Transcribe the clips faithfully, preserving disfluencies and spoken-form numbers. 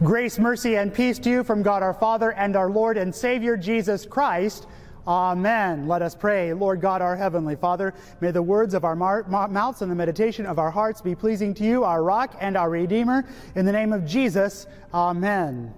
Grace, mercy, and peace to you from God our Father and our Lord and Savior Jesus Christ. Amen. Let us pray. Lord God, our Heavenly Father, may the words of our mar- mouths and the meditation of our hearts be pleasing to you, our Rock and our Redeemer. In the name of Jesus, Amen.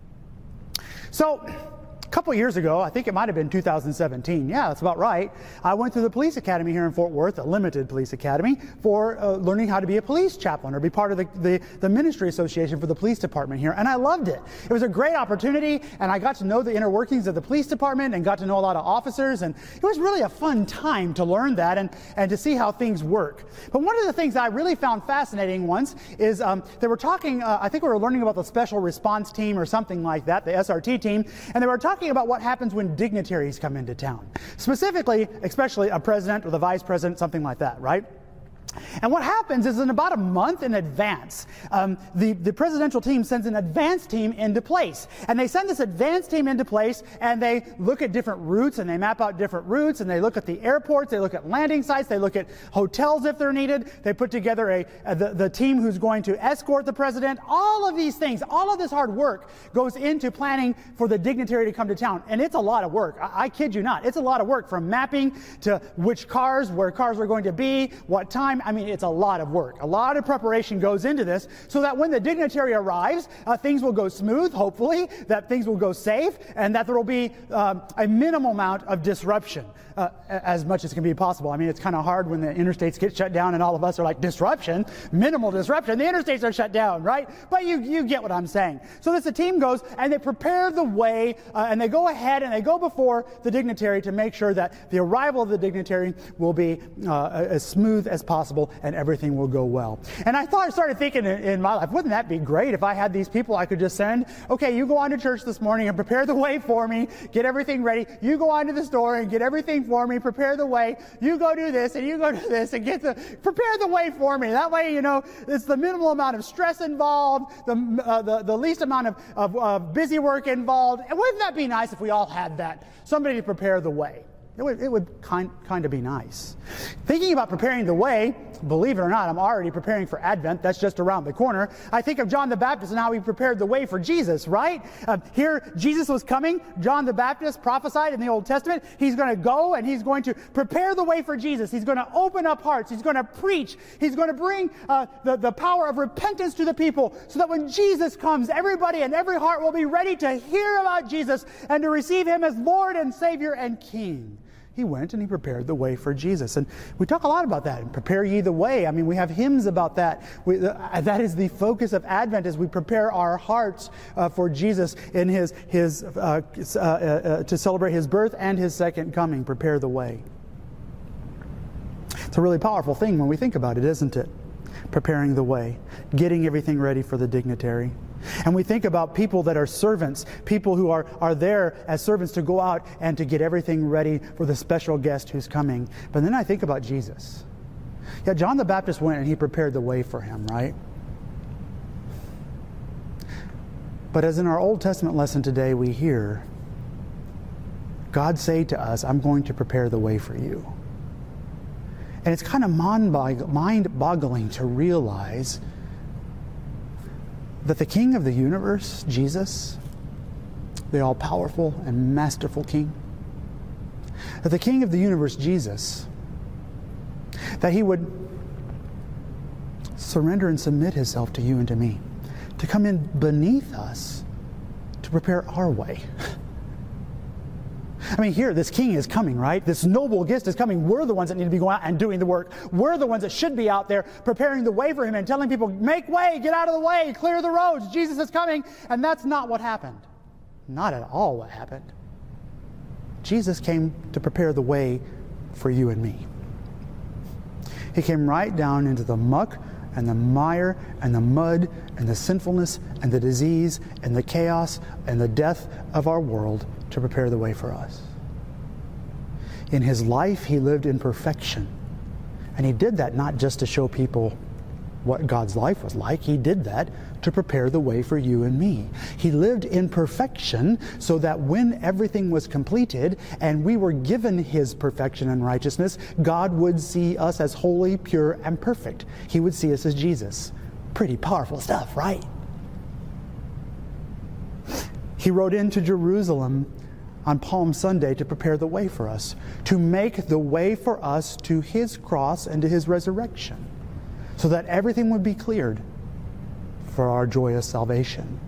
So, a couple years ago, I think it might have been two thousand seventeen, yeah, that's about right, I went to the police academy here in Fort Worth, a limited police academy, for uh, learning how to be a police chaplain or be part of the, the, the ministry association for the police department here, and I loved it. It was a great opportunity, and I got to know the inner workings of the police department and got to know a lot of officers, and it was really a fun time to learn that and, and to see how things work. But one of the things I really found fascinating once is um, they were talking, uh, I think we were learning about the Special Response Team or something like that, the S R T team, and they were talking about what happens when dignitaries come into town. Specifically, especially a president or the vice president, something like that, right? And what happens is in about a month in advance, um, the, the presidential team sends an advance team into place. And they send this advance team into place and they look at different routes and they map out different routes and they look at the airports, they look at landing sites, they look at hotels if they're needed. They put together a, a the, the team who's going to escort the president. All of these things, all of this hard work goes into planning for the dignitary to come to town. And it's a lot of work. I, I kid you not. It's a lot of work, from mapping to which cars, where cars are going to be, what time. I mean, it's a lot of work. A lot of preparation goes into this so that when the dignitary arrives, uh, things will go smooth, hopefully, that things will go safe, and that there will be um, a minimal amount of disruption, uh, as much as can be possible. I mean, it's kind of hard when the interstates get shut down and all of us are like, disruption, minimal disruption. The interstates are shut down, right? But you, you get what I'm saying. So this the team goes and they prepare the way, uh, and they go ahead and they go before the dignitary to make sure that the arrival of the dignitary will be uh, as smooth as possible and everything will go well. And I thought, I started thinking in, in my life, wouldn't that be great if I had these people I could just send? Okay, you go on to church this morning and prepare the way for me, get everything ready. You go on to the store and get everything for me, prepare the way. You go do this and you go do this and get the, prepare the way for me. That way, you know, it's the minimal amount of stress involved, the, uh, the, the least amount of, of uh, busy work involved. And wouldn't that be nice if we all had that? Somebody to prepare the way. It would, it would kind, kind of be nice. Thinking about preparing the way, believe it or not, I'm already preparing for Advent. That's just around the corner. I think of John the Baptist and how he prepared the way for Jesus, right? Uh, here, Jesus was coming. John the Baptist prophesied in the Old Testament. He's going to go and he's going to prepare the way for Jesus. He's going to open up hearts. He's going to preach. He's going to bring uh, the, the power of repentance to the people so that when Jesus comes, everybody and every heart will be ready to hear about Jesus and to receive him as Lord and Savior and King. He went and he prepared the way for Jesus. And we talk a lot about that. And prepare ye the way. I mean, we have hymns about that. We, uh, that is the focus of Advent, as we prepare our hearts uh, for Jesus in his, his uh, uh, uh, to celebrate his birth and his second coming. Prepare the way. It's a really powerful thing when we think about it, isn't it? Preparing the way. Getting everything ready for the dignitary. And we think about people that are servants, people who are, are there as servants to go out and to get everything ready for the special guest who's coming. But then I think about Jesus. Yeah, John the Baptist went and he prepared the way for him, right? But as in our Old Testament lesson today, we hear God say to us, I'm going to prepare the way for you. And it's kind of mind-boggling to realize that the King of the universe, Jesus, the all-powerful and masterful King, that the King of the universe, Jesus, that he would surrender and submit himself to you and to me, to come in beneath us to prepare our way. I mean, here, this king is coming, right? This noble guest is coming. We're the ones that need to be going out and doing the work. We're the ones that should be out there preparing the way for him and telling people, make way, get out of the way, clear the roads. Jesus is coming. And that's not what happened. Not at all what happened. Jesus came to prepare the way for you and me. He came right down into the muck and the mire and the mud and the sinfulness and the disease and the chaos and the death of our world to prepare the way for us. In his life, he lived in perfection. And he did that not just to show people what God's life was like. He did that to prepare the way for you and me. He lived in perfection so that when everything was completed and we were given his perfection and righteousness, God would see us as holy, pure, and perfect. He would see us as Jesus. Pretty powerful stuff, right? He rode into Jerusalem on Palm Sunday to prepare the way for us, to make the way for us to his cross and to his resurrection, so that everything would be cleared for our joyous salvation.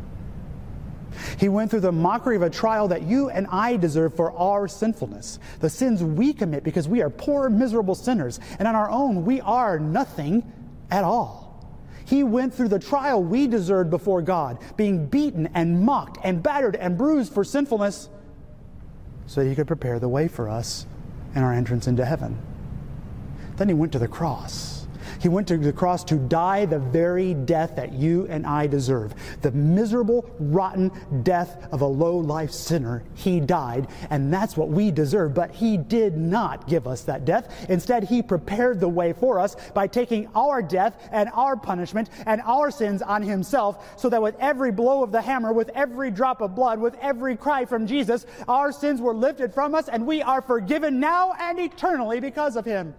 He went through the mockery of a trial that you and I deserve for our sinfulness, the sins we commit because we are poor, miserable sinners, and on our own we are nothing at all. He went through the trial we deserved before God, being beaten and mocked and battered and bruised for sinfulness, so that he could prepare the way for us and our entrance into heaven. Then he went to the cross. He went to the cross to die the very death that you and I deserve. The miserable, rotten death of a low-life sinner. He died, and that's what we deserve. But he did not give us that death. Instead, he prepared the way for us by taking our death and our punishment and our sins on himself, so that with every blow of the hammer, with every drop of blood, with every cry from Jesus, our sins were lifted from us, and we are forgiven now and eternally because of him.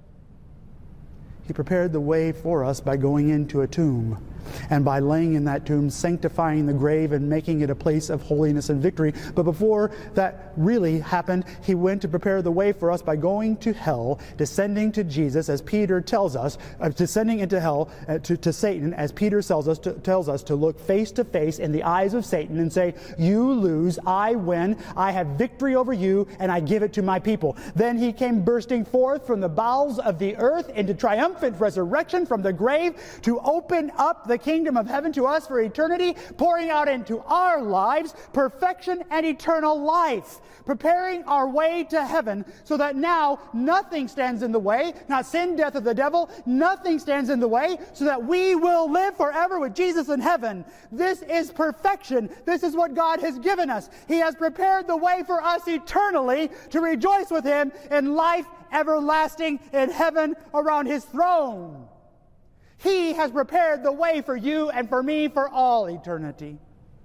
He prepared the way for us by going into a tomb, and by laying in that tomb, sanctifying the grave and making it a place of holiness and victory. But before that really happened, he went to prepare the way for us by going to hell, descending to Jesus, as Peter tells us, uh, descending into hell uh, to, to Satan, as Peter tells us, to, tells us to look face to face in the eyes of Satan and say, "You lose, I win, I have victory over you, and I give it to my people." Then he came bursting forth from the bowels of the earth into triumphant resurrection from the grave to open up the kingdom of heaven to us for eternity, pouring out into our lives perfection and eternal life, preparing our way to heaven, so that now nothing stands in the way, not sin, death, or the devil, nothing stands in the way, so that we will live forever with Jesus in heaven. This is perfection. This is what God has given us. He has prepared the way for us eternally to rejoice with him in life everlasting in heaven around his throne. He has prepared the way for you and for me for all eternity.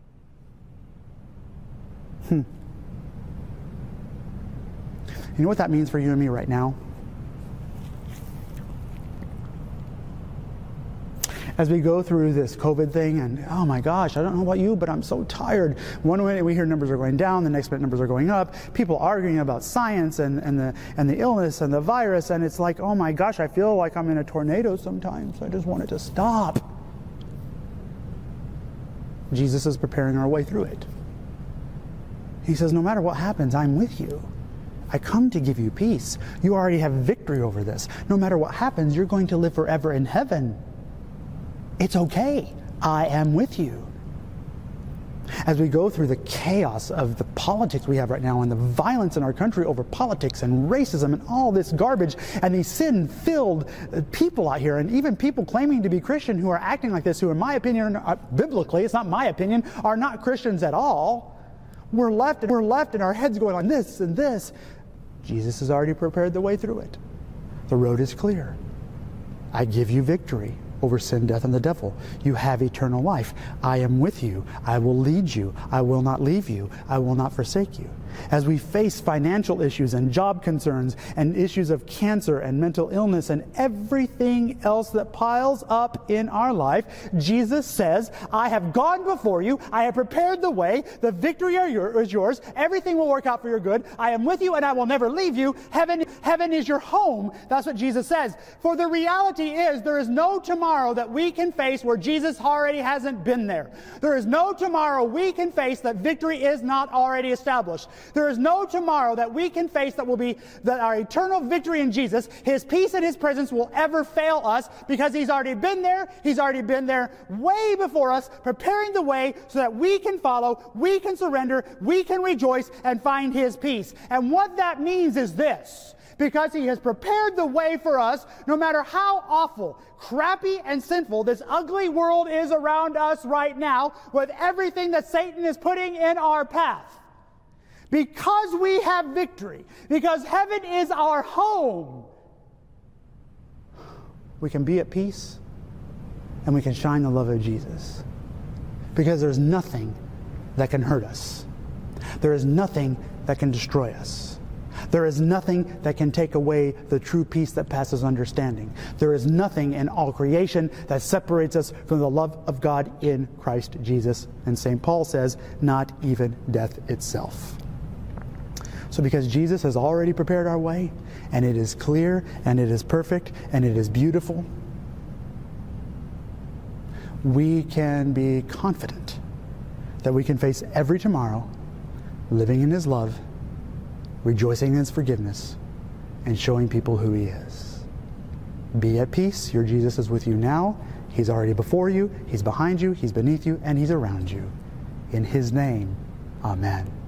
Hmm. You know what that means for you and me right now? As we go through this COVID thing, and oh my gosh, I don't know about you, but I'm so tired. One minute we hear numbers are going down, the next minute numbers are going up. People arguing about science and, and, the, and the illness and the virus, and it's like, oh my gosh, I feel like I'm in a tornado sometimes. I just want it to stop. Jesus is preparing our way through it. He says, no matter what happens, I'm with you. I come to give you peace. You already have victory over this. No matter what happens, you're going to live forever in heaven. It's okay. I am with you. As we go through the chaos of the politics we have right now and the violence in our country over politics and racism and all this garbage and these sin-filled people out here, and even people claiming to be Christian who are acting like this, who in my opinion, are, biblically, it's not my opinion, are not Christians at all. We're left, we're left in our heads going on this and this. Jesus has already prepared the way through it. The road is clear. I give you victory over sin, death, and the devil. You have eternal life. I am with you. I will lead you. I will not leave you. I will not forsake you. As we face financial issues and job concerns and issues of cancer and mental illness and everything else that piles up in our life, Jesus says, I have gone before you. I have prepared the way. The victory is yours. Everything will work out for your good. I am with you and I will never leave you. Heaven, heaven is your home. That's what Jesus says. For the reality is there is no tomorrow that we can face where Jesus already hasn't been there. There is no tomorrow we can face that victory is not already established. There is no tomorrow that we can face that will be that our eternal victory in Jesus, his peace and his presence will ever fail us, because he's already been there. He's already been there way before us, preparing the way so that we can follow, we can surrender, we can rejoice and find his peace. And what that means is this: because he has prepared the way for us, no matter how awful, crappy, and sinful this ugly world is around us right now, with everything that Satan is putting in our path. Because we have victory, because heaven is our home, we can be at peace and we can shine the love of Jesus. Because there's nothing that can hurt us. There is nothing that can destroy us. There is nothing that can take away the true peace that passes understanding. There is nothing in all creation that separates us from the love of God in Christ Jesus. And Saint Paul says, not even death itself. So because Jesus has already prepared our way, and it is clear, and it is perfect, and it is beautiful, we can be confident that we can face every tomorrow living in His love, rejoicing in His forgiveness, and showing people who He is. Be at peace. Your Jesus is with you now. He's already before you. He's behind you. He's beneath you. And He's around you. In His name, amen.